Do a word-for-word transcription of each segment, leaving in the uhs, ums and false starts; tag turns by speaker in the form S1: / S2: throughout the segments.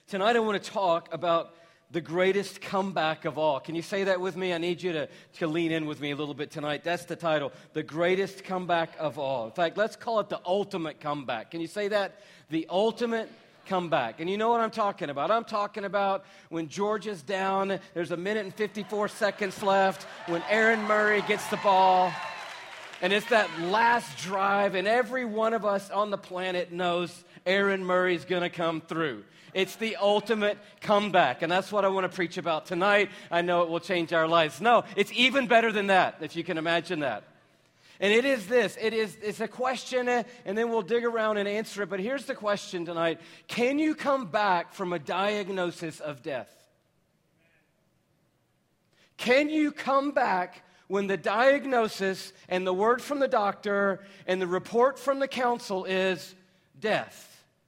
S1: Tonight I want to talk about the greatest comeback of all. Can you say that with me? I need you to, to lean in with me a little bit tonight. That's the title, the greatest comeback of all. In fact, let's call it the ultimate comeback. Can you say that? The ultimate comeback. And you know what I'm talking about. I'm talking about when Georgia's down, there's a minute and fifty-four seconds left, when Aaron Murray gets the ball, and it's that last drive, and every one of us on the planet knows Aaron Murray's going to come through. It's the ultimate comeback, and that's what I want to preach about tonight. I know it will change our lives. No, it's even better than that, if you can imagine that. And it is this. It is it's a question, and then we'll dig around and answer it. But here's the question tonight. Can you come back from a diagnosis of death? Can you come back when the diagnosis and the word from the doctor and the report from the council is death?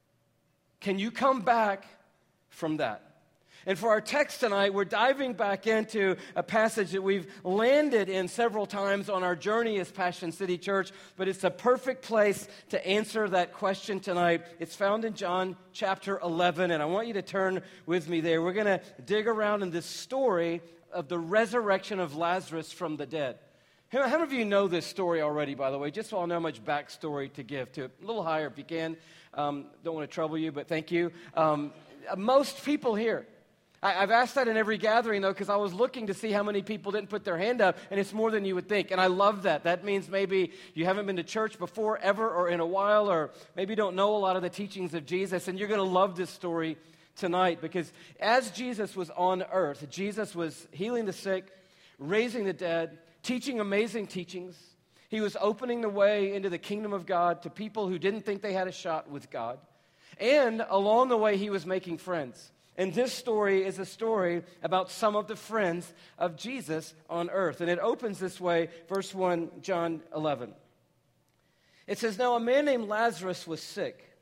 S1: Can you come back from that? And for our text tonight, we're diving back into a passage that we've landed in several times on our journey as Passion City Church, but it's a perfect place to answer that question tonight. It's found in John chapter eleven, and I want you to turn with me there. We're going to dig around in this story of the resurrection of Lazarus from the dead. How many of you know this story already, by the way? Just so I'll know how much backstory to give to it. A little higher if you can. Um, don't want to trouble you, but thank you. Um, most people here. I, I've asked that in every gathering, though, because I was looking to see how many people didn't put their hand up, and it's more than you would think. And I love that. That means maybe you haven't been to church before, ever, or in a while, or maybe you don't know a lot of the teachings of Jesus, and you're going to love this story tonight, because as Jesus was on earth, Jesus was healing the sick, raising the dead, teaching amazing teachings. He was opening the way into the kingdom of God to people who didn't think they had a shot with God. And along the way, he was making friends. And this story is a story about some of the friends of Jesus on earth. And it opens this way, verse one, John eleven. It says, "Now a man named Lazarus was sick.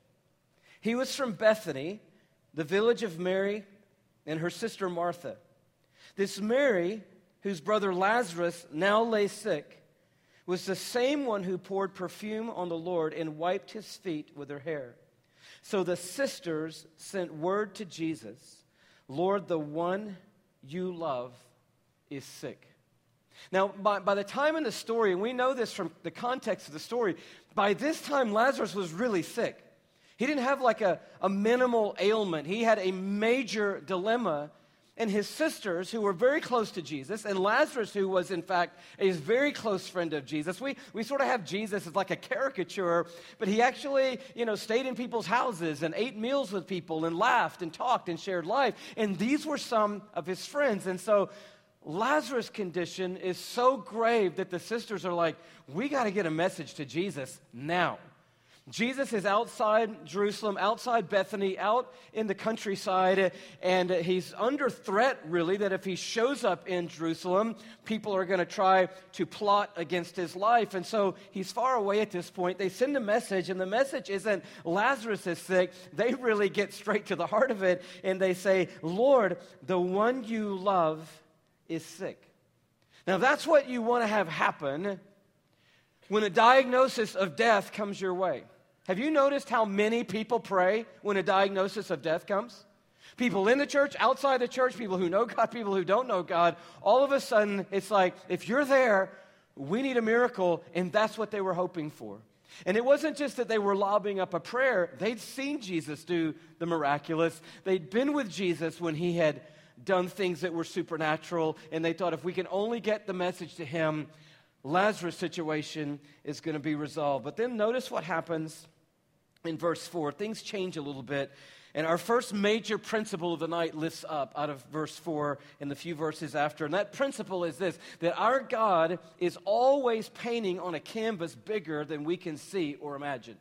S1: He was from Bethany, the village of Mary and her sister Martha. This Mary, whose brother Lazarus now lay sick, was the same one who poured perfume on the Lord and wiped his feet with her hair. So the sisters sent word to Jesus, 'Lord, the one you love is sick.'" Now, by, by the time in the story, and we know this from the context of the story, by this time Lazarus was really sick. He didn't have like a, a minimal ailment. He had a major dilemma. And his sisters, who were very close to Jesus, and Lazarus, who was, in fact, a very close friend of Jesus. We, we sort of have Jesus as like a caricature, but he actually, you know, stayed in people's houses and ate meals with people and laughed and talked and shared life. And these were some of his friends. And so Lazarus' condition is so grave that the sisters are like, we got to get a message to Jesus now. Jesus is outside Jerusalem, outside Bethany, out in the countryside, and he's under threat, really, that if he shows up in Jerusalem, people are going to try to plot against his life. And so he's far away at this point. They send a message, and the message isn't Lazarus is sick. They really get straight to the heart of it, and they say, "Lord, the one you love is sick." Now, that's what you want to have happen when a diagnosis of death comes your way. Have you noticed how many people pray when a diagnosis of death comes? People in the church, outside the church, people who know God, people who don't know God. All of a sudden, it's like, if you're there, we need a miracle, and that's what they were hoping for. And it wasn't just that they were lobbing up a prayer. They'd seen Jesus do the miraculous. They'd been with Jesus when he had done things that were supernatural, and they thought if we can only get the message to him, Lazarus' situation is going to be resolved. But then notice what happens in verse four. Things change a little bit. And our first major principle of the night lifts up out of verse four and the few verses after. And that principle is this, that our God is always painting on a canvas bigger than we can see or imagine.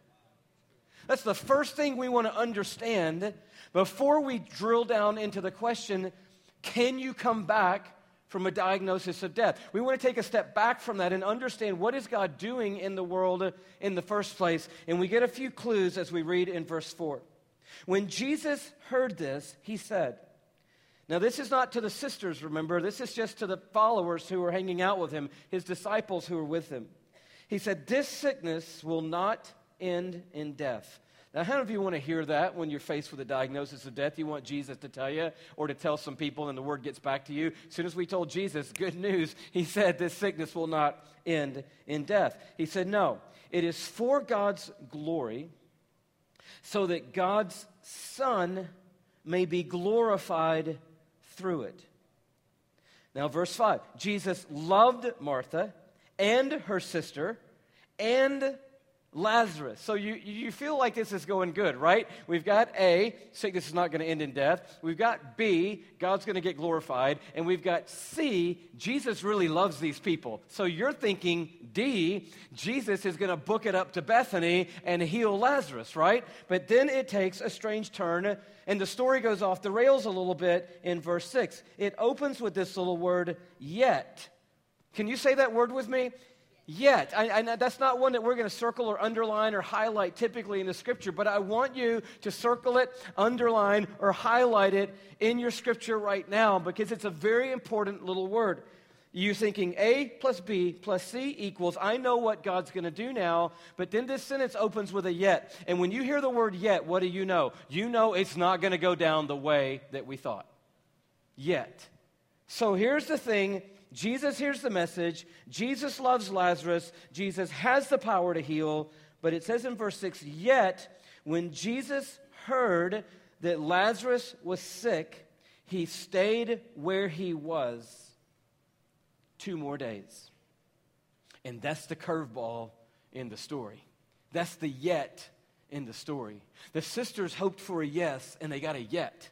S1: That's the first thing we want to understand before we drill down into the question, can you come back from a diagnosis of death? We want to take a step back from that and understand what is God doing in the world in the first place. And we get a few clues as we read in verse four. When Jesus heard this, he said, now this is not to the sisters, remember, this is just to the followers who were hanging out with him, his disciples who were with him. He said, "This sickness will not end in death. Now, how many of you want to hear that when you're faced with a diagnosis of death? You want Jesus to tell you or to tell some people and the word gets back to you? As soon as we told Jesus, good news, he said this sickness will not end in death. He said, no, it is for God's glory, so that God's Son may be glorified through it. Now, verse five, Jesus loved Martha and her sister and Lazarus. So you, you feel like this is going good, right? We've got A, sickness is not going to end in death. We've got B, God's going to get glorified. And we've got C, Jesus really loves these people. So you're thinking D, Jesus is going to book it up to Bethany and heal Lazarus, right? But then it takes a strange turn, and the story goes off the rails a little bit in verse six. It opens with this little word, yet. Can you say that word with me? Yet. I, I, that's not one that we're going to circle or underline or highlight typically in the Scripture, but I want you to circle it, underline, or highlight it in your Scripture right now because it's a very important little word. You thinking A plus B plus C equals, I know what God's going to do now, but then this sentence opens with a yet. And when you hear the word yet, what do you know? You know it's not going to go down the way that we thought. Yet. So here's the thing. Jesus hears the message. Jesus loves Lazarus. Jesus has the power to heal. But it says in verse six, yet when Jesus heard that Lazarus was sick, he stayed where he was two more days. And that's the curveball in the story. That's the yet in the story. The sisters hoped for a yes, and they got a yet.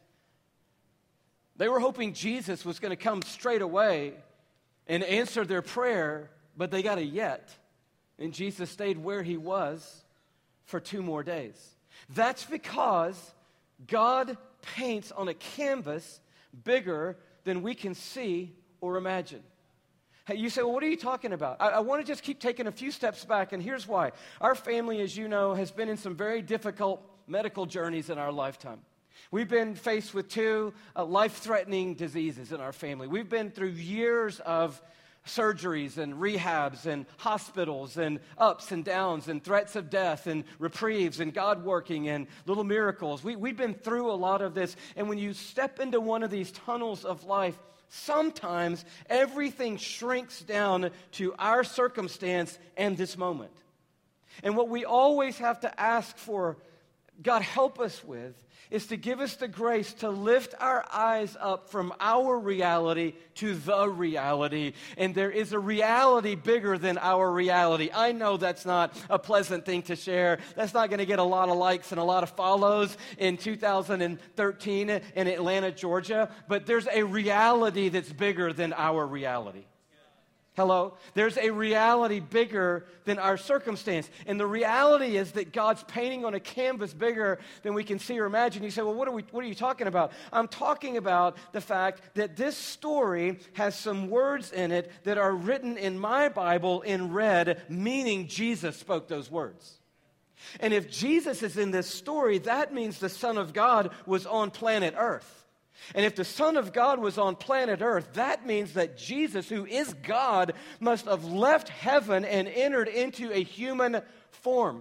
S1: They were hoping Jesus was going to come straight away and answer their prayer, but they got a yet. And Jesus stayed where he was for two more days. That's because God paints on a canvas bigger than we can see or imagine. Hey, you say, well, what are you talking about? I, I want to just keep taking a few steps back, and here's why. Our family, as you know, has been in some very difficult medical journeys in our lifetime. We've been faced with two uh, life-threatening diseases in our family. We've been through years of surgeries and rehabs and hospitals and ups and downs and threats of death and reprieves and God working and little miracles. We, we've been through a lot of this. And when you step into one of these tunnels of life, sometimes everything shrinks down to our circumstance and this moment. And what we always have to ask for, God help us with, is to give us the grace to lift our eyes up from our reality to the reality. And there is a reality bigger than our reality. I know that's not a pleasant thing to share. That's not going to get a lot of likes and a lot of follows in two thousand thirteen in Atlanta, Georgia. But there's a reality that's bigger than our reality. Hello? There's a reality bigger than our circumstance. And the reality is that God's painting on a canvas bigger than we can see or imagine. You say, well, what are we what are you talking about? I'm talking about the fact that this story has some words in it that are written in my Bible in red, meaning Jesus spoke those words. And if Jesus is in this story, that means the Son of God was on planet Earth. And if the Son of God was on planet Earth, that means that Jesus, who is God, must have left heaven and entered into a human form.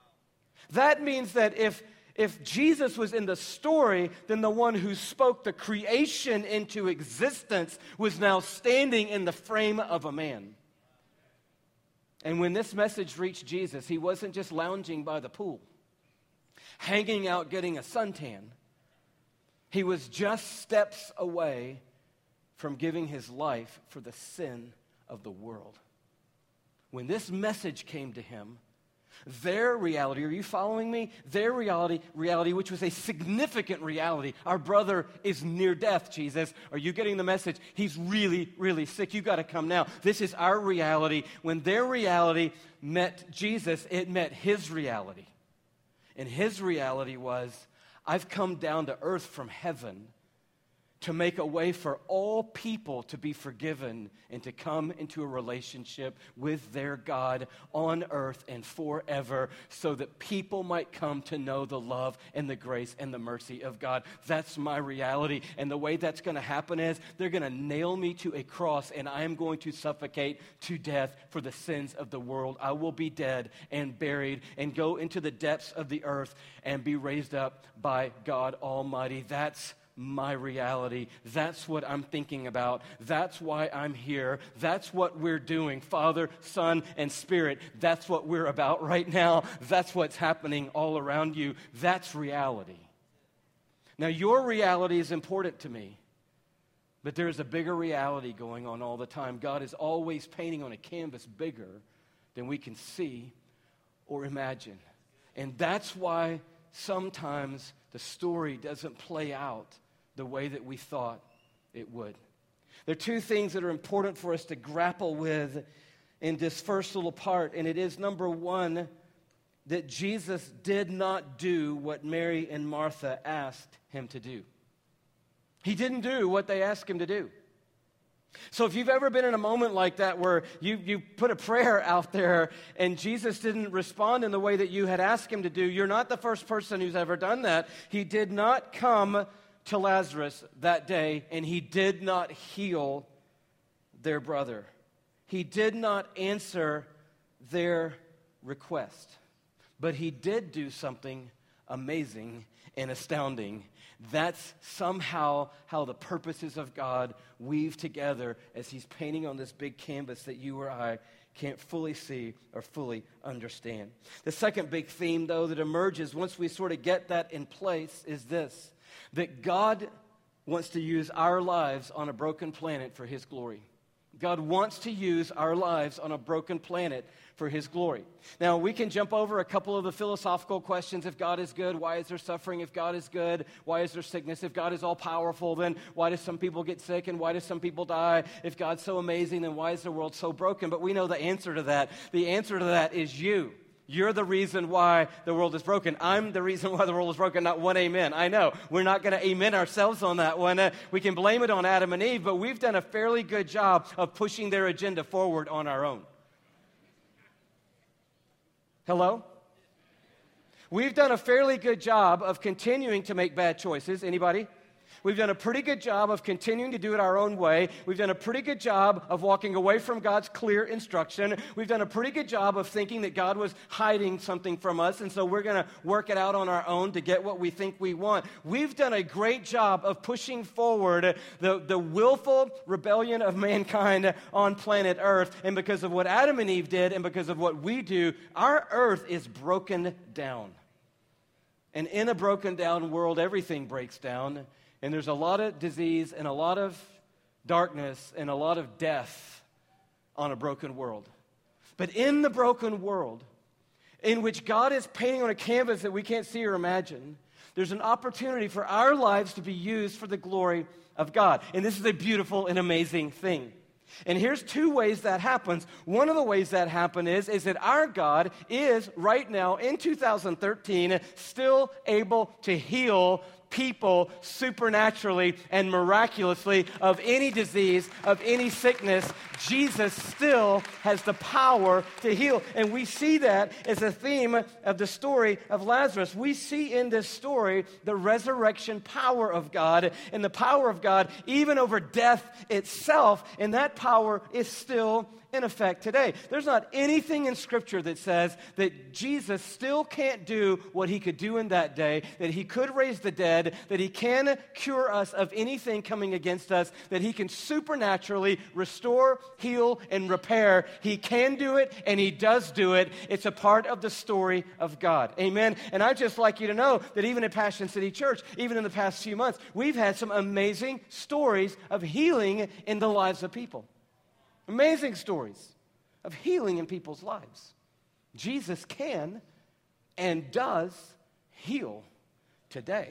S1: That means that if, if Jesus was in the story, then the one who spoke the creation into existence was now standing in the frame of a man. And when this message reached Jesus, he wasn't just lounging by the pool, hanging out getting a suntan. He was just steps away from giving his life for the sin of the world. When this message came to him, their reality, are you following me? Their reality, reality, which was a significant reality. Our brother is near death, Jesus. Are you getting the message? He's really, really sick. You got to come now. This is our reality. When their reality met Jesus, it met his reality. And his reality was, I've come down to earth from heaven to make a way for all people to be forgiven and to come into a relationship with their God on earth and forever, so that people might come to know the love and the grace and the mercy of God. That's my reality. And the way that's going to happen is they're going to nail me to a cross, and I am going to suffocate to death for the sins of the world. I will be dead and buried and go into the depths of the earth and be raised up by God Almighty. That's my reality. That's what I'm thinking about. That's why I'm here. That's what we're doing. Father, Son, and Spirit, that's what we're about right now. That's what's happening all around you. That's reality. Now, your reality is important to me, but there's a bigger reality going on all the time. God is always painting on a canvas bigger than we can see or imagine. And that's why sometimes the story doesn't play out the way that we thought it would. There are two things that are important for us to grapple with in this first little part, and it is, number one, that Jesus did not do what Mary and Martha asked him to do. He didn't do what they asked him to do. So if you've ever been in a moment like that where you, you put a prayer out there and Jesus didn't respond in the way that you had asked him to do, you're not the first person who's ever done that. He did not come to Lazarus that day, and he did not heal their brother. He did not answer their request. But he did do something amazing and astounding. That's somehow how the purposes of God weave together as he's painting on this big canvas that you or I can't fully see or fully understand. The second big theme, though, that emerges once we sort of get that in place is this: that God wants to use our lives on a broken planet for his glory. God wants to use our lives on a broken planet for his glory. Now, we can jump over a couple of the philosophical questions. If God is good, why is there suffering? If God is good, why is there sickness? If God is all-powerful, then why do some people get sick and why do some people die? If God's so amazing, then why is the world so broken? But we know the answer to that. The answer to that is you. You're the reason why the world is broken. I'm the reason why the world is broken, not one amen. I know. We're not going to amen ourselves on that one. Uh, we can blame it on Adam and Eve, but we've done a fairly good job of pushing their agenda forward on our own. Hello? We've done a fairly good job of continuing to make bad choices. Anybody? We've done a pretty good job of continuing to do it our own way. We've done a pretty good job of walking away from God's clear instruction. We've done a pretty good job of thinking that God was hiding something from us, and so we're going to work it out on our own to get what we think we want. We've done a great job of pushing forward the, the willful rebellion of mankind on planet Earth, and because of what Adam and Eve did and because of what we do, our earth is broken down. And in a broken down world, everything breaks down. And there's a lot of disease and a lot of darkness and a lot of death on a broken world. But in the broken world, in which God is painting on a canvas that we can't see or imagine, there's an opportunity for our lives to be used for the glory of God. And this is a beautiful and amazing thing. And here's two ways that happens. One of the ways that happen is, is that our God is right now in two thousand thirteen still able to heal people supernaturally and miraculously of any disease, of any sickness. Jesus still has the power to heal. And we see that as a theme of the story of Lazarus. We see in this story the resurrection power of God and the power of God even over death itself. And that power is still in effect today. There's not anything in Scripture that says that Jesus still can't do what he could do in that day, that he could raise the dead, that he can cure us of anything coming against us, that he can supernaturally restore, heal, and repair. He can do it, and he does do it. It's a part of the story of God. Amen? And I'd just like you to know that even at Passion City Church, even in the past few months, we've had some amazing stories of healing in the lives of people. Amazing stories of healing in people's lives. Jesus can and does heal today.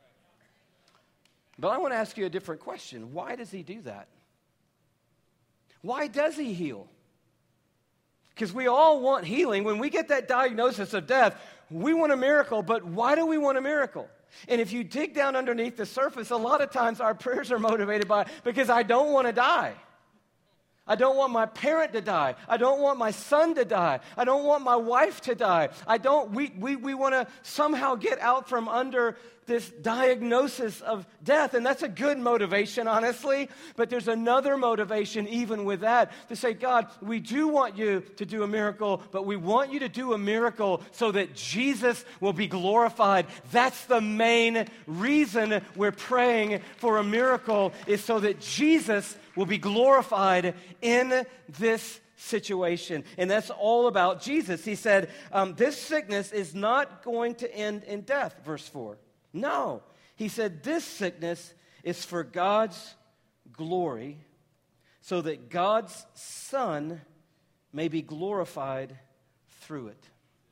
S1: But I want to ask you a different question. Why does he do that? Why does he heal? Because we all want healing. When we get that diagnosis of death, we want a miracle, but why do we want a miracle? And if you dig down underneath the surface, a lot of times our prayers are motivated by, because I don't want to die. I don't want my parent to die. I don't want my son to die. I don't want my wife to die. I don't, we, we, we want to somehow get out from under this diagnosis of death. And that's a good motivation, honestly. But there's another motivation even with that, to say, God, we do want you to do a miracle, but we want you to do a miracle so that Jesus will be glorified. That's the main reason we're praying for a miracle, is so that Jesus will be glorified in this situation. And that's all about Jesus. He said, um, this sickness is not going to end in death, verse four. No. He said, this sickness is for God's glory, so that God's Son may be glorified through it.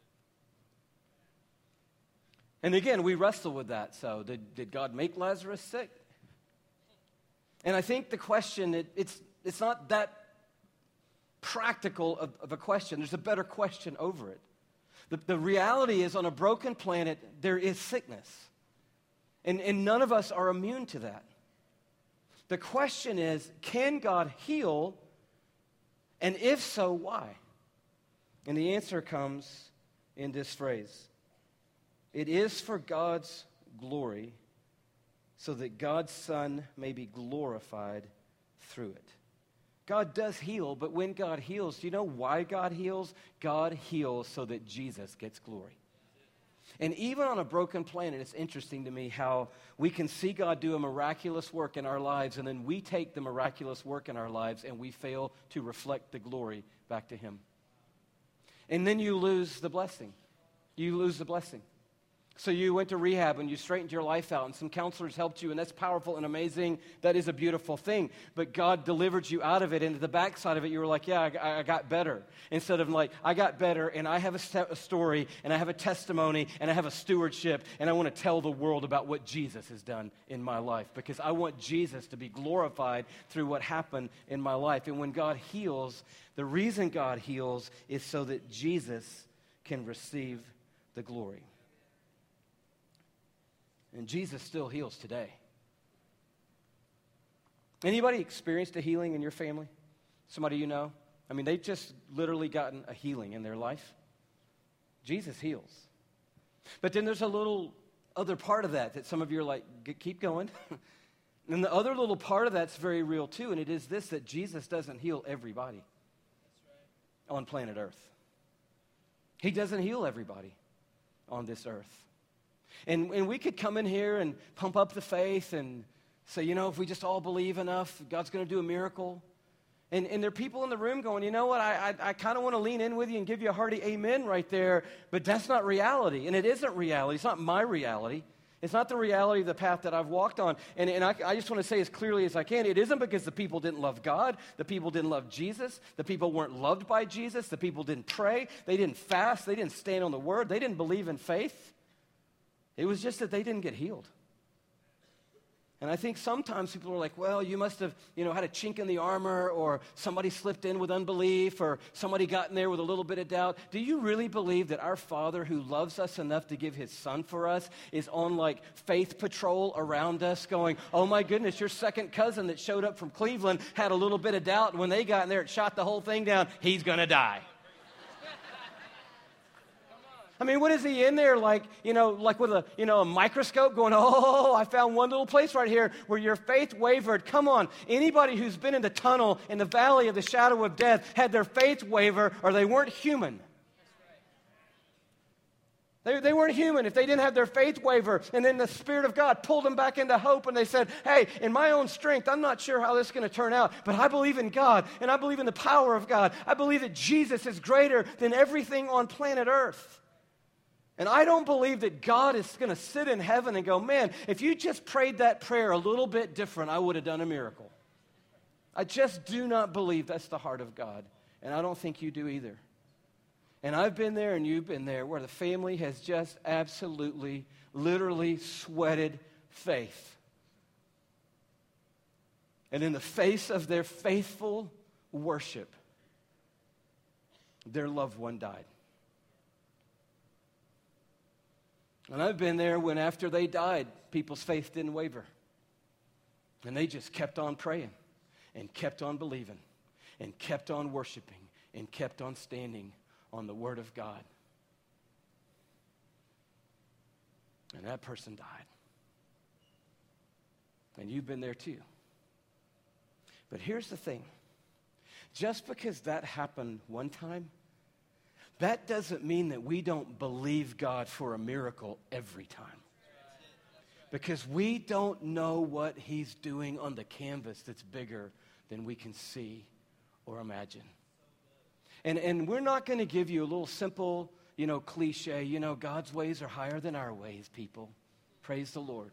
S1: And again, we wrestle with that. So did, did God make Lazarus sick? And I think the question, it, it's, it's not that practical of, of a question. There's a better question over it. The, the reality is, on a broken planet, there is sickness. And, and none of us are immune to that. The question is, can God heal? And if so, why? And the answer comes in this phrase. It is for God's glory, so that God's Son may be glorified through it. God does heal, but when God heals, do you know why God heals? God heals so that Jesus gets glory. And even on a broken planet, it's interesting to me how we can see God do a miraculous work in our lives, and then we take the miraculous work in our lives and we fail to reflect the glory back to Him. And then you lose the blessing. You lose the blessing. So you went to rehab and you straightened your life out and some counselors helped you, and that's powerful and amazing. That is a beautiful thing. But God delivered you out of it, and at the backside of it, you were like, yeah, I, I got better. Instead of like, I got better and I have a, st- a story and I have a testimony and I have a stewardship and I want to tell the world about what Jesus has done in my life, because I want Jesus to be glorified through what happened in my life. And when God heals, the reason God heals is so that Jesus can receive the glory. And Jesus still heals today. Anybody experienced a healing in your family? Somebody you know? I mean, they've just literally gotten a healing in their life. Jesus heals. But then there's a little other part of that that some of you are like, keep going. And the other little part of that's very real too, and it is this, that Jesus doesn't heal everybody on planet Earth. He doesn't heal everybody on this earth. And, and we could come in here and pump up the faith and say, you know, if we just all believe enough, God's going to do a miracle. And, and there are people in the room going, you know what, I, I, I kind of want to lean in with you and give you a hearty amen right there, but that's not reality. And it isn't reality. It's not my reality. It's not the reality of the path that I've walked on. And, and I, I just want to say as clearly as I can, it isn't because the people didn't love God, the people didn't love Jesus, the people weren't loved by Jesus, the people didn't pray, they didn't fast, they didn't stand on the word, they didn't believe in faith. It was just that they didn't get healed. And I think sometimes people are like, well, you must have, you know, had a chink in the armor, or somebody slipped in with unbelief, or somebody got in there with a little bit of doubt. Do you really believe that our Father, who loves us enough to give His Son for us, is on like faith patrol around us going, oh my goodness, your second cousin that showed up from Cleveland had a little bit of doubt, and when they got in there, it shot the whole thing down. He's going to die. I mean, what is he in there like, you know, like with a, you know, a microscope going, oh, I found one little place right here where your faith wavered. Come on. Anybody who's been in the tunnel in the valley of the shadow of death had their faith waver, or they weren't human. They, they weren't human if they didn't have their faith waver, and then the Spirit of God pulled them back into hope, and they said, hey, in my own strength, I'm not sure how this is going to turn out, but I believe in God, and I believe in the power of God. I believe that Jesus is greater than everything on planet Earth. And I don't believe that God is going to sit in heaven and go, man, if you just prayed that prayer a little bit different, I would have done a miracle. I just do not believe that's the heart of God. And I don't think you do either. And I've been there and you've been there where the family has just absolutely, literally sweated faith. And in the face of their faithful worship, their loved one died. And I've been there when after they died, people's faith didn't waver. And they just kept on praying and kept on believing and kept on worshiping and kept on standing on the Word of God. And that person died. And you've been there too. But here's the thing. Just because that happened one time, that doesn't mean that we don't believe God for a miracle every time. Because we don't know what He's doing on the canvas that's bigger than we can see or imagine. And, and we're not going to give you a little simple, you know, cliche, you know, God's ways are higher than our ways, people. Praise the Lord.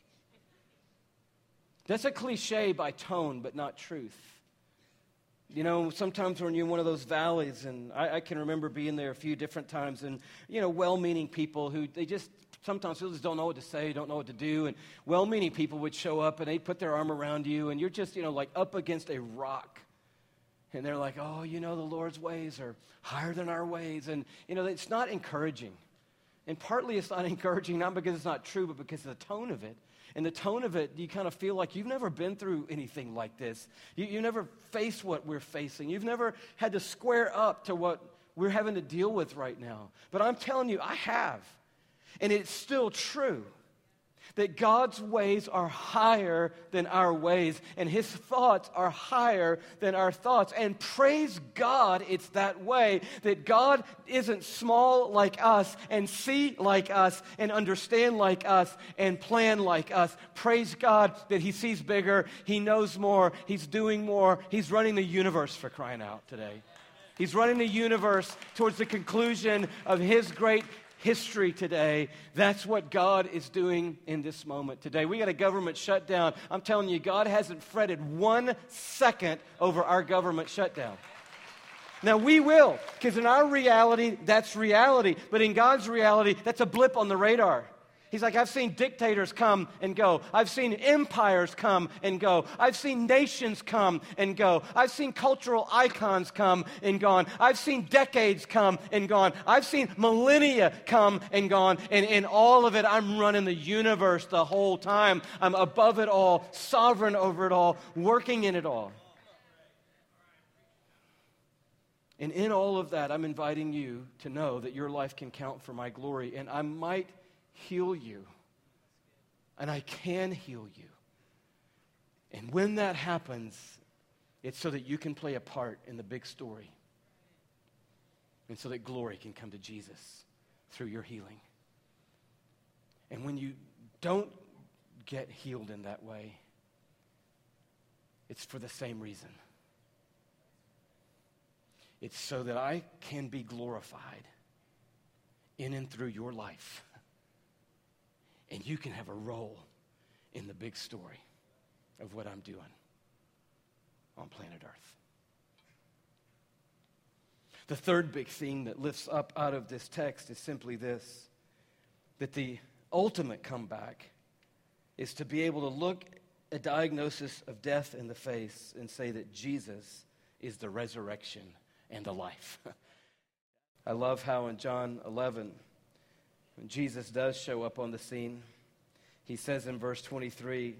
S1: That's a cliche by tone, but not truth. You know, sometimes when you're in one of those valleys, and I, I can remember being there a few different times, and, you know, well-meaning people who, they just, sometimes people just don't know what to say, don't know what to do, and well-meaning people would show up, and they'd put their arm around you, and you're just, you know, like up against a rock. And they're like, oh, you know, the Lord's ways are higher than our ways. And, you know, it's not encouraging. And partly it's not encouraging, not because it's not true, but because of the tone of it. And the tone of it, you kind of feel like you've never been through anything like this. You, you never faced what we're facing. You've never had to square up to what we're having to deal with right now. But I'm telling you, I have. And it's still true that God's ways are higher than our ways, and His thoughts are higher than our thoughts. And praise God it's that way, that God isn't small like us, and see like us, and understand like us, and plan like us. Praise God that He sees bigger, He knows more, He's doing more. He's running the universe, for crying out today. He's running the universe towards the conclusion of His great history today. That's what God is doing in this moment today. We got a government shutdown. I'm telling you, God hasn't fretted one second over our government shutdown. Now we will, because in our reality, that's reality. But in God's reality, that's a blip on the radar. He's like, I've seen dictators come and go. I've seen empires come and go. I've seen nations come and go. I've seen cultural icons come and gone. I've seen decades come and gone. I've seen millennia come and gone. And in all of it, I'm running the universe the whole time. I'm above it all, sovereign over it all, working in it all. And in all of that, I'm inviting you to know that your life can count for my glory. And I might heal you, and I can heal you. And when that happens, it's so that you can play a part in the big story, and so that glory can come to Jesus through your healing. And when you don't get healed in that way, it's for the same reason. It's so that I can be glorified in and through your life. And you can have a role in the big story of what I'm doing on planet Earth. The third big thing that lifts up out of this text is simply this, that the ultimate comeback is to be able to look a diagnosis of death in the face and say that Jesus is the resurrection and the life. I love how in John eleven, when Jesus does show up on the scene, He says in verse twenty-three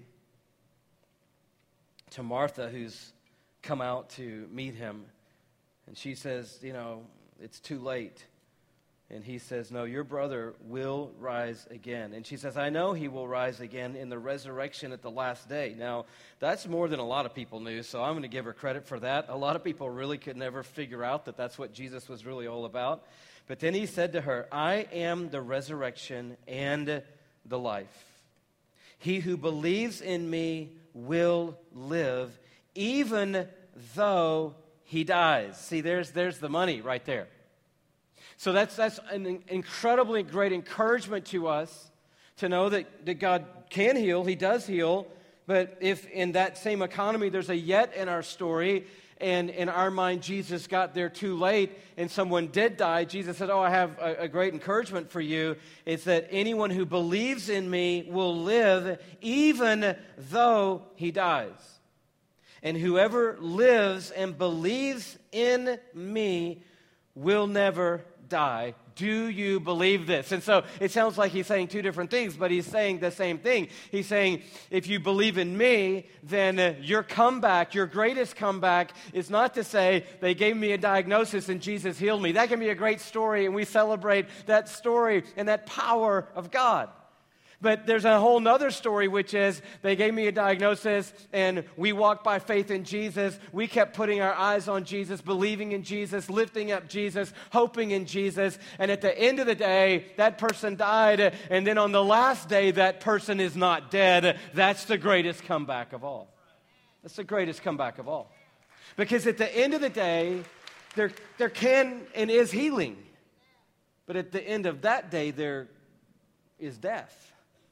S1: to Martha, who's come out to meet Him, and she says, you know, it's too late. And He says, no, your brother will rise again. And she says, I know he will rise again in the resurrection at the last day. Now, that's more than a lot of people knew, so I'm going to give her credit for that. A lot of people really could never figure out that that's what Jesus was really all about. But then He said to her, I am the resurrection and the life. He who believes in me will live, even though he dies. See, there's, there's the money right there. So that's, that's an incredibly great encouragement to us to know that, that God can heal. He does heal. But if in that same economy there's a yet in our story, and in our mind Jesus got there too late and someone did die, Jesus said, oh, I have a, a great encouragement for you. It's that anyone who believes in me will live even though he dies. And whoever lives and believes in me will never die. Do you believe this? And so it sounds like he's saying two different things, but he's saying the same thing. He's saying, if you believe in me, then uh, your comeback, your greatest comeback, is not to say they gave me a diagnosis and Jesus healed me. That can be a great story, and we celebrate that story and that power of God. But there's a whole nother story, which is they gave me a diagnosis and we walked by faith in Jesus. We kept putting our eyes on Jesus, believing in Jesus, lifting up Jesus, hoping in Jesus. And at the end of the day, that person died. And then on the last day, that person is not dead. That's the greatest comeback of all. That's the greatest comeback of all. Because at the end of the day, there, there can and is healing. But at the end of that day, there is death.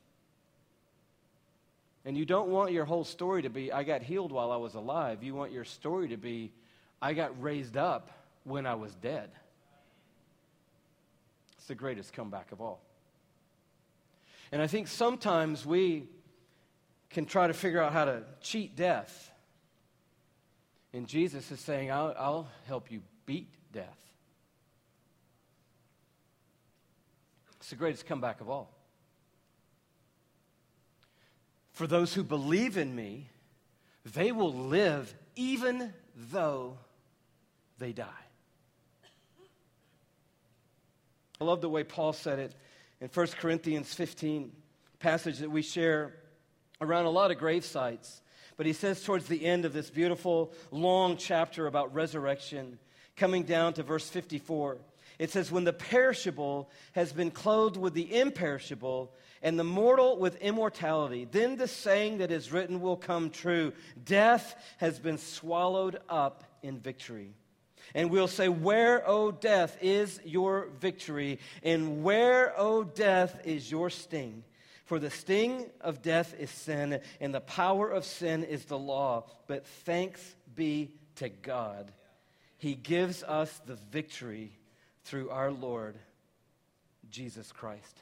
S1: And you don't want your whole story to be, I got healed while I was alive. You want your story to be, I got raised up when I was dead. It's the greatest comeback of all. And I think sometimes we can try to figure out how to cheat death. And Jesus is saying, I'll, I'll help you beat death. It's the greatest comeback of all. For those who believe in me, they will live even though they die. I love the way Paul said it in First Corinthians fifteen, passage that we share around a lot of grave sites. But he says towards the end of this beautiful, long chapter about resurrection, coming down to verse fifty-four, it says, when the perishable has been clothed with the imperishable, and the mortal with immortality, then the saying that is written will come true. Death has been swallowed up in victory. And we'll say, where, O death, is your victory? And where, O death, is your sting? For the sting of death is sin, and the power of sin is the law. But thanks be to God. He gives us the victory through our Lord Jesus Christ.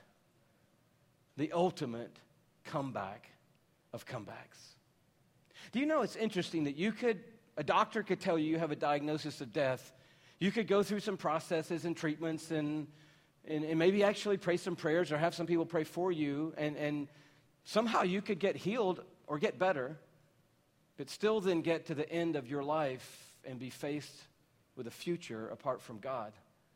S1: The ultimate comeback of comebacks. Do you know it's interesting that you could, a doctor could tell you you have a diagnosis of death. You could go through some processes and treatments and, and, and maybe actually pray some prayers or have some people pray for you, and, and somehow you could get healed or get better, but still then get to the end of your life and be faced with a future apart from God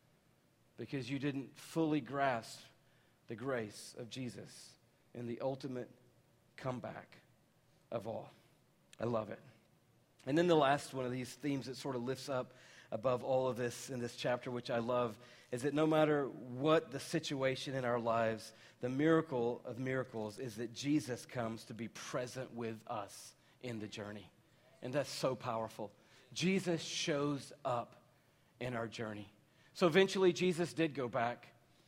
S1: because you didn't fully grasp the grace of Jesus and the ultimate comeback of all. I love it. And then the last one of these themes that sort of lifts up above all of this in this chapter, which I love, is that no matter what the situation in our lives, the miracle of miracles is that Jesus comes to be present with us in the journey. And that's so powerful. Jesus shows up in our journey. So eventually Jesus did go back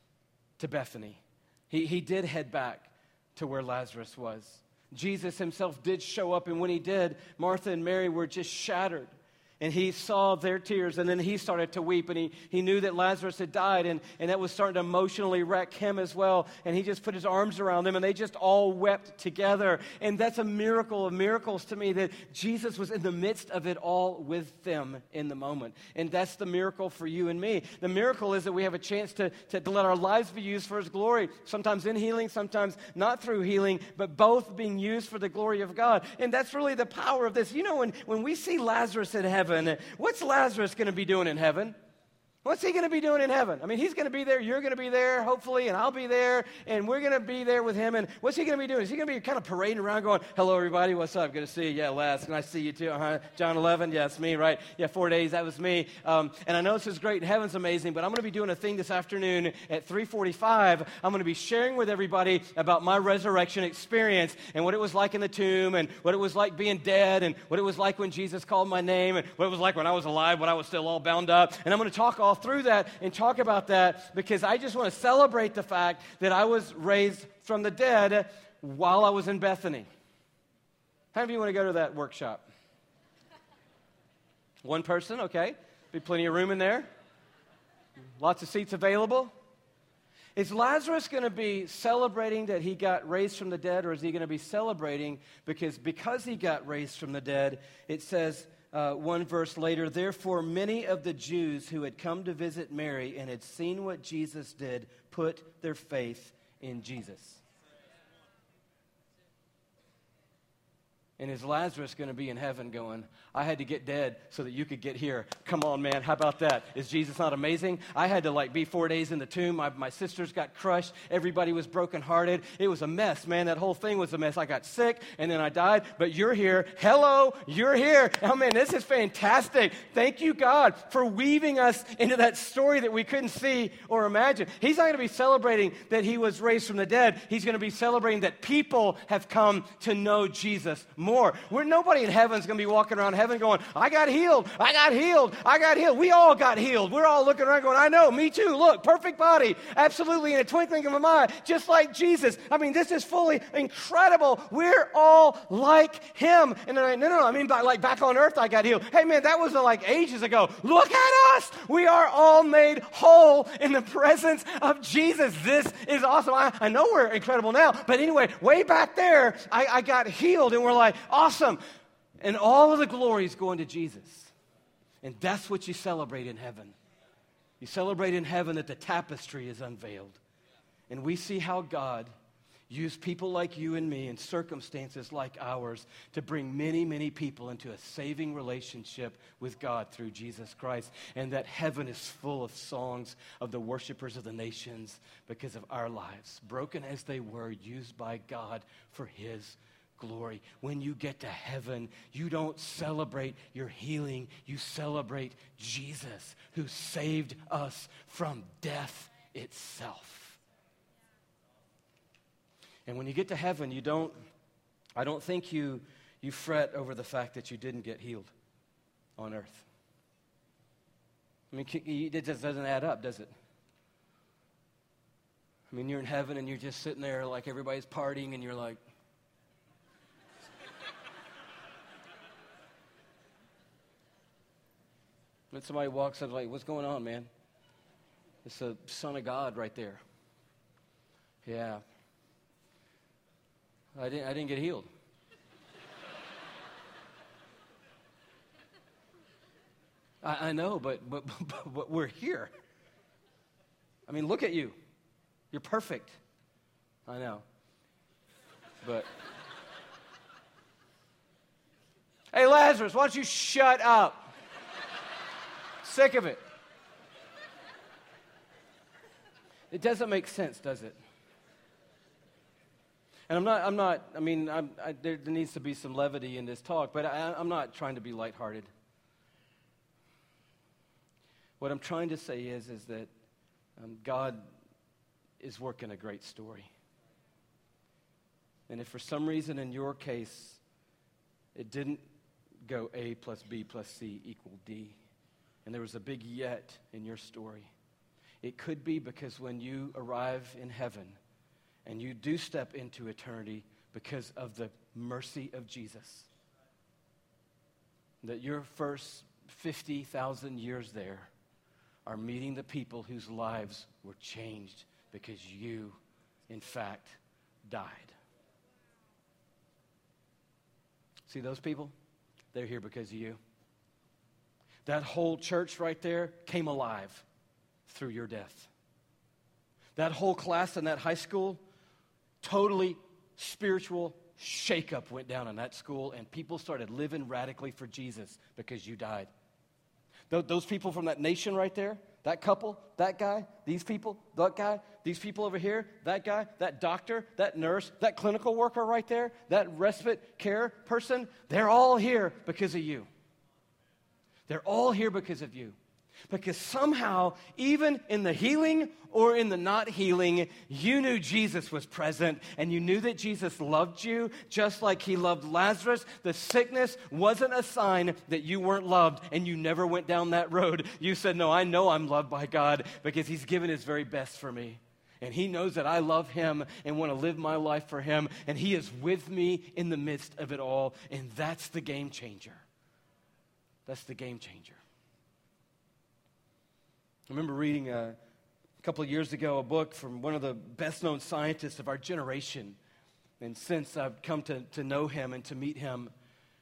S1: to Bethany. He, he did head back to where Lazarus was. Jesus himself did show up, and when he did, Martha and Mary were just shattered. And he saw their tears, and then he started to weep, and he, he knew that Lazarus had died, and, and that was starting to emotionally wreck him as well. And he just put his arms around them, and they just all wept together. And that's a miracle of miracles to me, that Jesus was in the midst of it all with them in the moment. And that's the miracle for you and me. The miracle is that we have a chance to, to, to let our lives be used for his glory, sometimes in healing, sometimes not through healing, but both being used for the glory of God. And that's really the power of this. You know, when, when we see Lazarus in heaven, what's Lazarus going to be doing in heaven? What's he going to be doing in heaven? I mean, he's going to be there, you're going to be there, hopefully, and I'll be there, and we're going to be there with him. And what's he going to be doing? Is he going to be kind of parading around going, hello, everybody, what's up? Good to see you. Yeah, Laz, nice to see you too. Uh-huh. John eleven, yeah, it's me, right? Yeah, four days, that was me. Um, and I know this is great, and heaven's amazing, but I'm going to be doing a thing this afternoon at three forty-five. I'm going to be sharing with everybody about my resurrection experience and what it was like in the tomb and what it was like being dead and what it was like when Jesus called my name and what it was like when I was alive, when I was still all bound up. And I'm going to talk all through that and talk about that because I just want to celebrate the fact that I was raised from the dead while I was in Bethany. How many of you want to go to that workshop? One person, okay. Be plenty of room in there. Lots of seats available. Is Lazarus going to be celebrating that he got raised from the dead, or is he going to be celebrating because because he got raised from the dead, it says uh, one verse later, therefore many of the Jews who had come to visit Mary and had seen what Jesus did put their faith in Jesus. And is Lazarus going to be in heaven going, I had to get dead so that you could get here? Come on, man. How about that? Is Jesus not amazing? I had to like be four days in the tomb. My, my sisters got crushed. Everybody was brokenhearted. It was a mess, man. That whole thing was a mess. I got sick and then I died. But you're here. Hello, you're here. Oh, man, this is fantastic. Thank you, God, for weaving us into that story that we couldn't see or imagine. He's not going to be celebrating that he was raised from the dead. He's going to be celebrating that people have come to know Jesus more. We're, nobody in heaven is going to be walking around heaven going, I got healed, I got healed, I got healed. We all got healed. We're all looking around going, I know, me too. Look, perfect body, absolutely in a twinkling of an eye, just like Jesus. I mean, this is fully incredible. We're all like him. And then I, no, no, no, I mean, by, like back on earth, I got healed. Hey, man, that was uh, like ages ago. Look at us. We are all made whole in the presence of Jesus. This is awesome. I, I know we're incredible now, but anyway, way back there, I, I got healed, and we're like, awesome. And all of the glory is going to Jesus. And that's what you celebrate in heaven. You celebrate in heaven that the tapestry is unveiled. And we see how God used people like you and me in circumstances like ours to bring many, many people into a saving relationship with God through Jesus Christ. And that heaven is full of songs of the worshipers of the nations because of our lives, broken as they were, used by God for his glory. When you get to heaven, you don't celebrate your healing. You celebrate Jesus, who saved us from death itself. And when you get to heaven, you don't, I don't think you, you fret over the fact that you didn't get healed on earth. I mean, it just doesn't add up, does it? I mean, you're in heaven and you're just sitting there like everybody's partying and you're like, when somebody walks up, like, what's going on, man? It's the Son of God right there. Yeah. I didn't, I didn't get healed. I, I know, but, but, but, but we're here. I mean, look at you. You're perfect. I know. But, hey, Lazarus, why don't you shut up? Sick of it. It doesn't make sense, does it? And I'm not, I'm not, I mean, I'm, I, there, there needs to be some levity in this talk, but I, I'm not trying to be lighthearted. What I'm trying to say is, is that um, God is working a great story. And if for some reason in your case, it didn't go A plus B plus C equal D, and there was a big yet in your story, it could be because when you arrive in heaven and you do step into eternity because of the mercy of Jesus, that your first fifty thousand years there are meeting the people whose lives were changed because you, in fact, died. See those people? They're here because of you. That whole church right there came alive through your death. That whole class in that high school, totally spiritual shakeup went down in that school, and people started living radically for Jesus because you died. Those people from that nation right there, that couple, that guy, these people, that guy, these people over here, that guy, that doctor, that nurse, that clinical worker right there, that respite care person, they're all here because of you. They're all here because of you. Because somehow, even in the healing or in the not healing, you knew Jesus was present, and you knew that Jesus loved you just like he loved Lazarus. The sickness wasn't a sign that you weren't loved, and you never went down that road. You said, no, I know I'm loved by God because he's given his very best for me. And he knows that I love him and want to live my life for him, and he is with me in the midst of it all, and that's the game changer. That's the game changer. I remember reading a, a couple of years ago a book from one of the best-known scientists of our generation. And since I've come to, to know him and to meet him,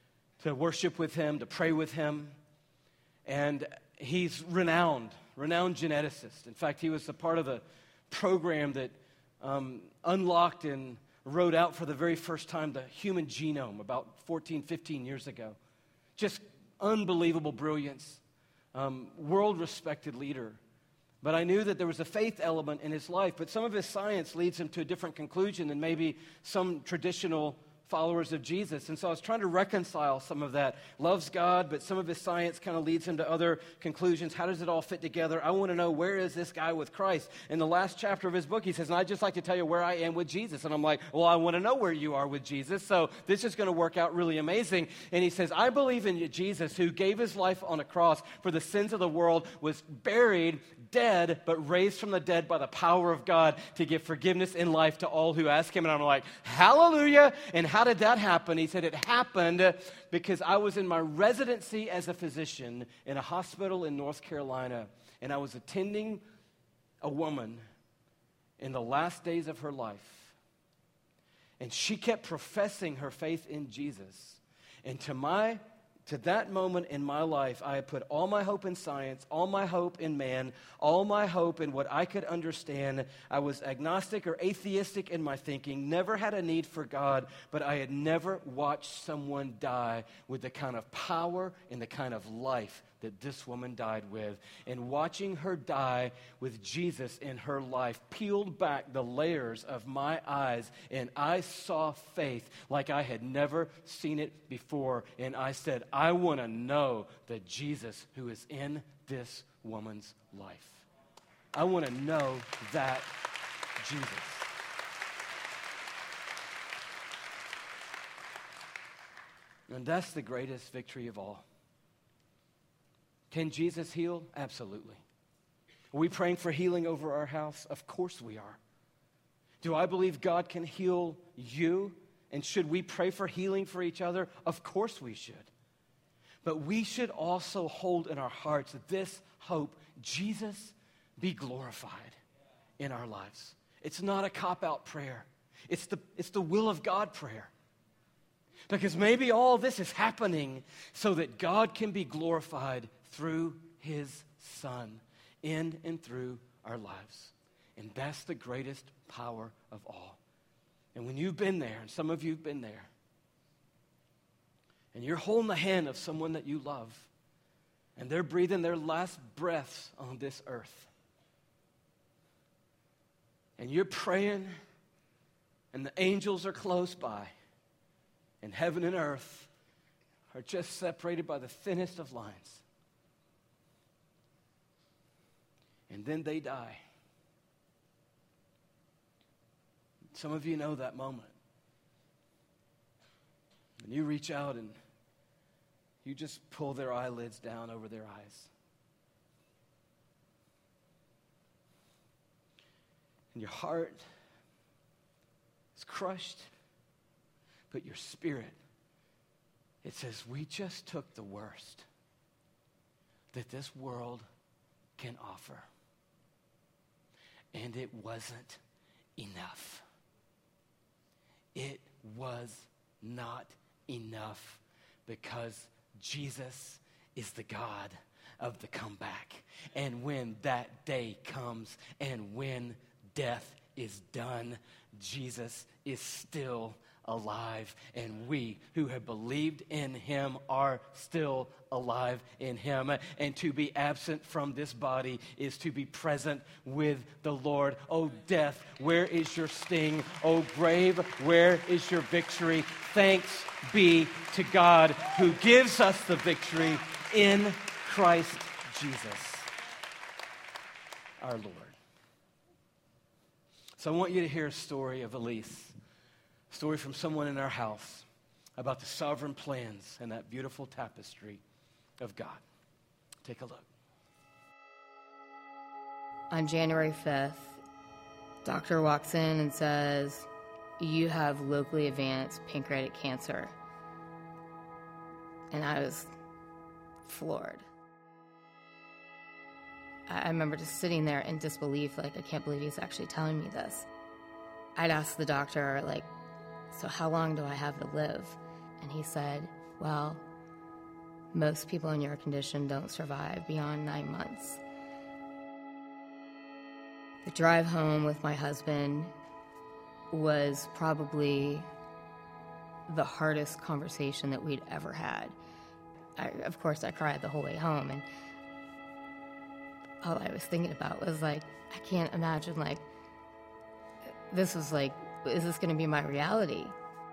S1: to worship with him, to pray with him. And he's renowned, renowned geneticist. In fact, he was a part of the program that um, unlocked and wrote out for the very first time the human genome about fourteen, fifteen years ago. Just unbelievable brilliance, um, world-respected leader. But I knew that there was a faith element in his life, but some of his science leads him to a different conclusion than maybe some traditional followers of Jesus. And so I was trying to reconcile some of that. Loves God, but some of his science kind of leads him to other conclusions. How does it all fit together? I want to know, where is this guy with Christ? In the last chapter of his book, he says, and I'd just like to tell you where I am with Jesus. And I'm like, well, I want to know where you are with Jesus. So this is going to work out really amazing. And he says, I believe in Jesus, who gave his life on a cross for the sins of the world, was buried, dead, but raised from the dead by the power of God to give forgiveness in life to all who ask him. And I'm like, hallelujah. And how did that happen? He said, it happened because I was in my residency as a physician in a hospital in North Carolina, and I was attending a woman in the last days of her life. And she kept professing her faith in Jesus. And to my To that moment in my life, I had put all my hope in science, all my hope in man, all my hope in what I could understand. I was agnostic or atheistic in my thinking, never had a need for God, but I had never watched someone die with the kind of power and the kind of life that this woman died with. And watching her die with Jesus in her life peeled back the layers of my eyes, and I saw faith like I had never seen it before. And I said, I want to know the Jesus who is in this woman's life. I want to know that Jesus. And that's the greatest victory of all. Can Jesus heal? Absolutely. Are we praying for healing over our house? Of course we are. Do I believe God can heal you? And should we pray for healing for each other? Of course we should. But we should also hold in our hearts this hope: Jesus be glorified in our lives. It's not a cop-out prayer. It's the, it's the will of God prayer. Because maybe all this is happening so that God can be glorified through his Son in and through our lives. And that's the greatest power of all. And when you've been there, and some of you have been there, and you're holding the hand of someone that you love, and they're breathing their last breaths on this earth, and you're praying, and the angels are close by, and heaven and earth are just separated by the thinnest of lines. And then they die. Some of you know that moment. And you reach out and you just pull their eyelids down over their eyes. And your heart is crushed, but your spirit, it says, we just took the worst that this world can offer. And it wasn't enough. It was not enough, because Jesus is the God of the comeback. And when that day comes, and when death is done, Jesus is still alive, and we who have believed in him are still alive in him. And to be absent from this body is to be present with the Lord. Oh, death, where is your sting? Oh, grave, where is your victory? Thanks be to God, who gives us the victory in Christ Jesus, our Lord. So I want you to hear a story of Elise. Story from someone in our house about the sovereign plans and that beautiful tapestry of God. Take a look.
S2: On January fifth, doctor walks in and says, you have locally advanced pancreatic cancer. And I was floored. I remember just sitting there in disbelief, like, I can't believe he's actually telling me this. I'd asked the doctor, like, so how long do I have to live? And he said, well, Most people in your condition don't survive beyond nine months. The drive home with my husband was probably the hardest conversation that we'd ever had. I, of course, I cried the whole way home, and all I was thinking about was like, I can't imagine, like, this was like, is this going to be my reality?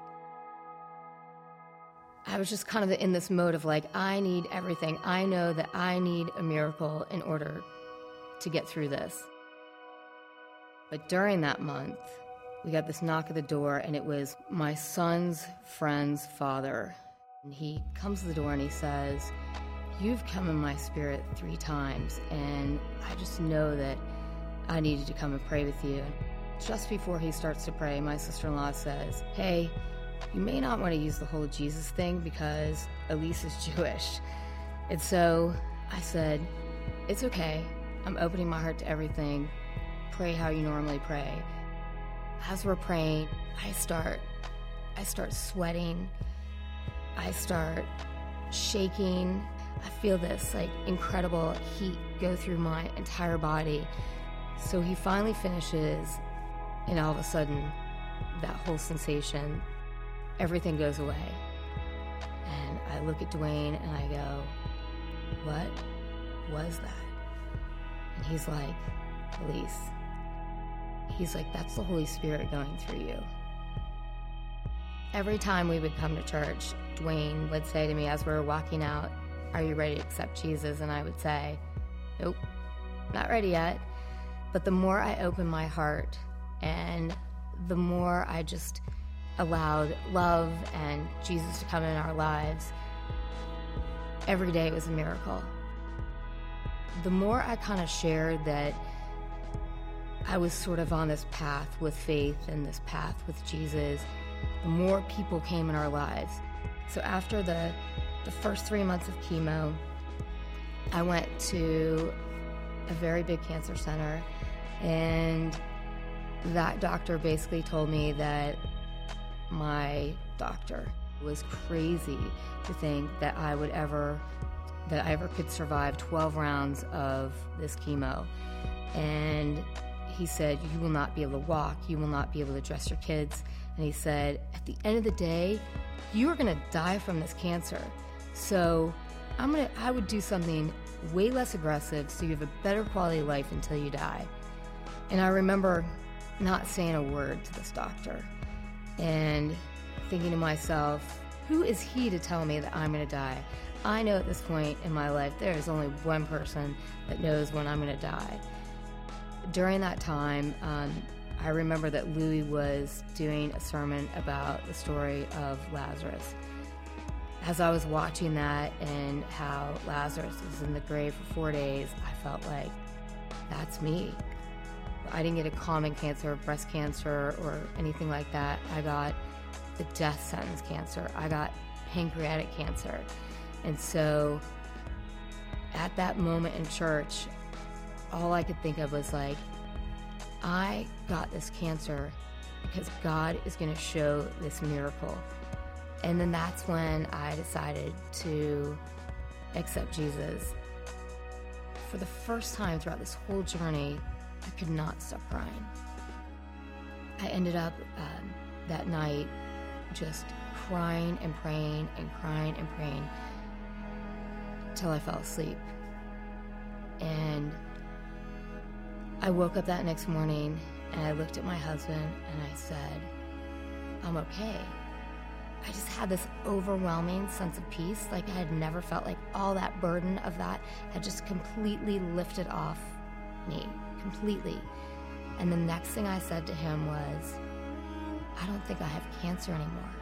S2: I was just kind of in this mode of like, I need everything. I know that I need a miracle in order to get through this. But during that month, we got this knock at the door, and it was my son's friend's father. And he comes to the door and he says, "You've come in my spirit three times, and I just know that I needed to come and pray with you." Just before he starts to pray, my sister-in-law says, "Hey, you may not want to use the whole Jesus thing because Elise is Jewish." And so I said, "It's okay. I'm opening my heart to everything. Pray how you normally pray." As we're praying, I start, I start sweating. I start shaking. I feel this like incredible heat go through my entire body. So he finally finishes, and all of a sudden, that whole sensation, everything goes away. And I look at Dwayne and I go, "What was that?" And he's like, "Elise." He's like, "That's the Holy Spirit going through you." Every time we would come to church, Dwayne would say to me as we were walking out, "Are you ready to accept Jesus?" And I would say, "Nope, not ready yet." But the more I opened my heart and the more I just allowed love and Jesus to come in our lives, every day was a miracle. The more I kind of shared that I was sort of on this path with faith and this path with Jesus, the more people came in our lives. So after the, the first three months of chemo, I went to a very big cancer center, and that doctor basically told me that my doctor was crazy to think that I would ever, that I ever could survive twelve rounds of this chemo. And he said, "You will not be able to walk, you will not be able to dress your kids." And he said, "At the end of the day, you are gonna die from this cancer. So I'm gonna, I would do something way less aggressive so you have a better quality of life until you die." And I remember not saying a word to this doctor and thinking to myself, who is he to tell me that I'm gonna die? I know at this point in my life, there is only one person that knows when I'm gonna die. During that time, um, I remember that Louis was doing a sermon about the story of Lazarus. As I was watching that and how Lazarus was in the grave for four days, I felt like, that's me. I didn't get a common cancer, breast cancer, or anything like that. I got the death sentence cancer. I got pancreatic cancer. And so at that moment in church, all I could think of was like, I got this cancer because God is going to show this miracle. And then that's when I decided to accept Jesus. For the first time throughout this whole journey, I could not stop crying. I ended up um, that night just crying and praying and crying and praying till I fell asleep. And I woke up that next morning and I looked at my husband and I said, I'm okay. I just had this overwhelming sense of peace, like I had never felt, like all that burden of that had just completely lifted off me, completely. And the next thing I said to him was, I don't think I have cancer anymore.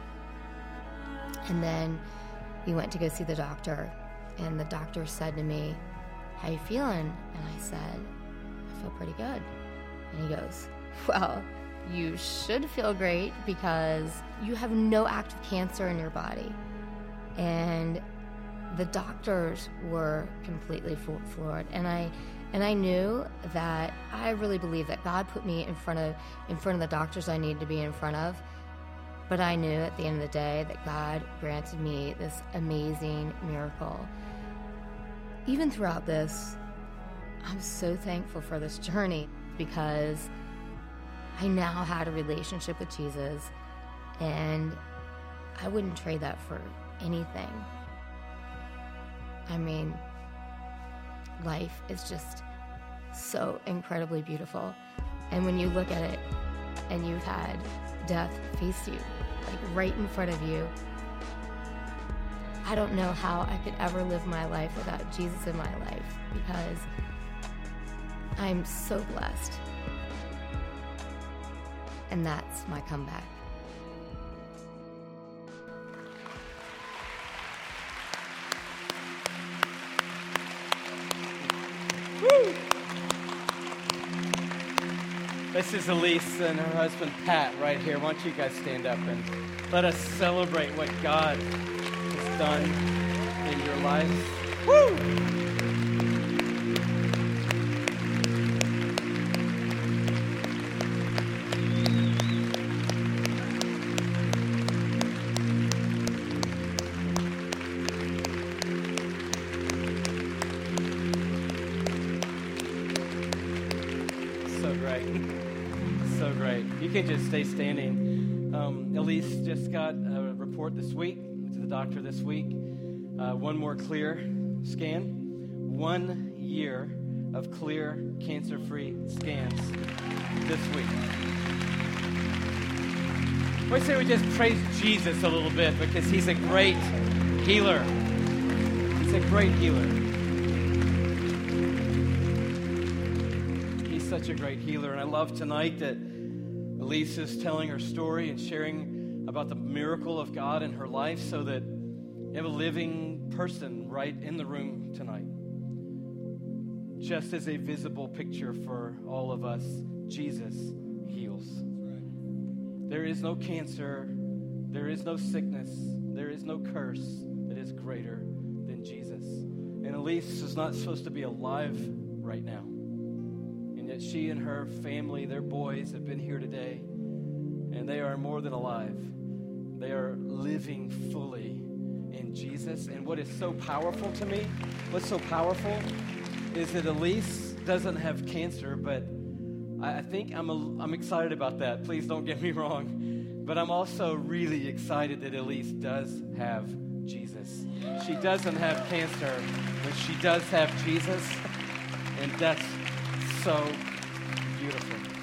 S2: And then we went to go see the doctor, and the doctor said to me, how you feeling? And I said, I feel pretty good. And he goes, well, you should feel great because you have no active cancer in your body. And the doctors were completely floored. And I and I knew that I really believe that God put me in front of in front of the doctors I needed to be in front of But I knew at the end of the day that God granted me this amazing miracle. Even throughout this, I'm so thankful for this journey because I now had a relationship with Jesus, and I wouldn't trade that for anything. I mean, life is just so incredibly beautiful. And when you look at it and you've had death face you, like right in front of you, I don't know how I could ever live my life without Jesus in my life, because I'm so blessed. And that's my comeback.
S1: Woo! This is Elise and her husband Pat right here. Why don't you guys stand up and let us celebrate what God has done in your lives. Woo! So great. You can just stay standing. Um, Elise just got a report this week, went to the doctor this week. Uh, one more clear scan. One year of clear, cancer-free scans this week. I say we just praise Jesus a little bit because he's a great healer. He's a great healer. Such a great healer. And I love tonight that Elise is telling her story and sharing about the miracle of God in her life, so that you have a living person right in the room tonight. Just as a visible picture for all of us, Jesus heals. There is no cancer, there is no sickness, there is no curse that is greater than Jesus. And Elise is not supposed to be alive right now. Yet she and her family, their boys, have been here today, and they are more than alive. They are living fully in Jesus. And what is so powerful to me, what's so powerful, is that Elise doesn't have cancer, but I think I'm, a, I'm excited about that. Please don't get me wrong. But I'm also really excited that Elise does have Jesus. She doesn't have cancer, but she does have Jesus, and that's so beautiful.